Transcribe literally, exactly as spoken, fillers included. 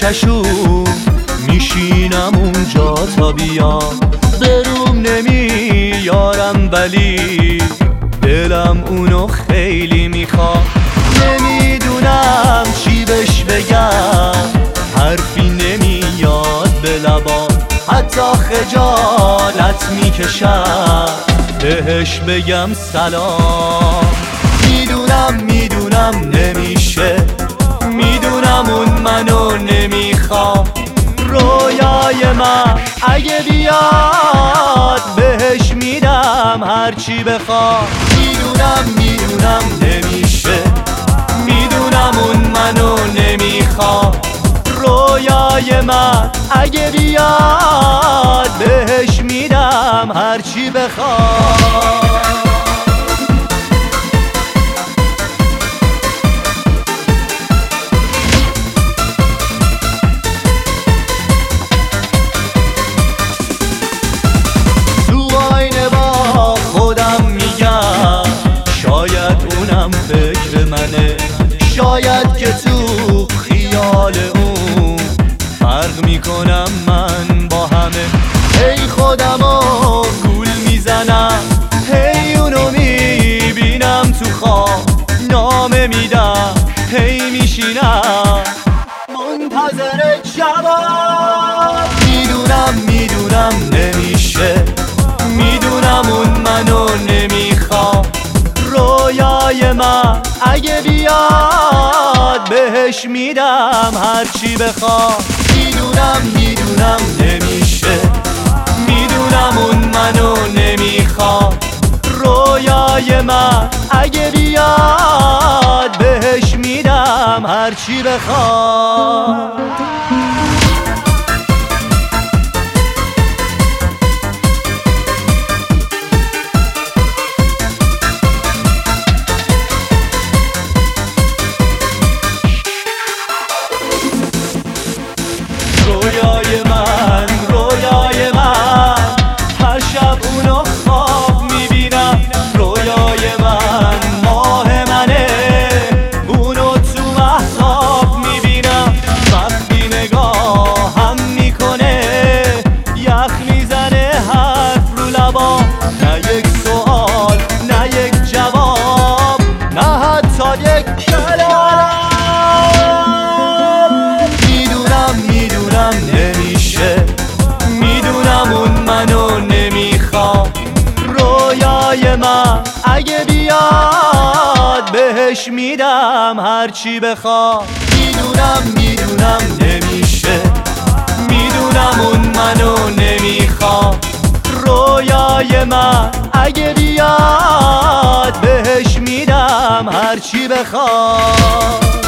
کوچشون میشینم اونجا تا بیام. بروم نمیارم ولی دلم اونو خیلی میخواد. نمیدونم چی بهش بگم، حرفی نمیاد به لبام، حتی خجالت میکشم بهش بگم سلام. میدونم میدونم نمیشه، میدونم اون منو نمیخواد. رویای من اگه بیاد بهش میدم هرچی بخواد. میدونم میدونم نمیشه، میدونم اون منو نمیخواد. رویای من اگه بیاد بهش میدم هرچی بخواد. فکر منه، شاید که تو خیال اون فرق میکنم من با همه. هی خودمو گول میزنم، هی اونو میبینم تو خواب، نامه میدم، هی میشینم منتظر جواب. میدونم میدونم نمیشه، میدونم اون منو نمیخواد. رویای من اگه بیاد بهش میدم هرچی بخواد. میدونم میدونم نمیشه، میدونم اون منو نمیخواد. رویای من اگه بیاد بهش میدم هرچی بخواد. رویای من رویای من هر شب اونو خواب میبینم. رویای من ماه منه، اونو تو مهتاب میبینم. وقتی نگاهم میکنه یخ میزنه حرف رو لبام. نه یک سوال نه یک جواب، نه حتی یک کلام. نمیشه، میدونم اون منو نمیخواد. رویای من اگه بیاد بهش میدم هرچی بخواد. میدونم میدونم نمیشه، میدونم اون منو نمیخواد. رویای من اگه بیاد بهش میدم هرچی بخواد.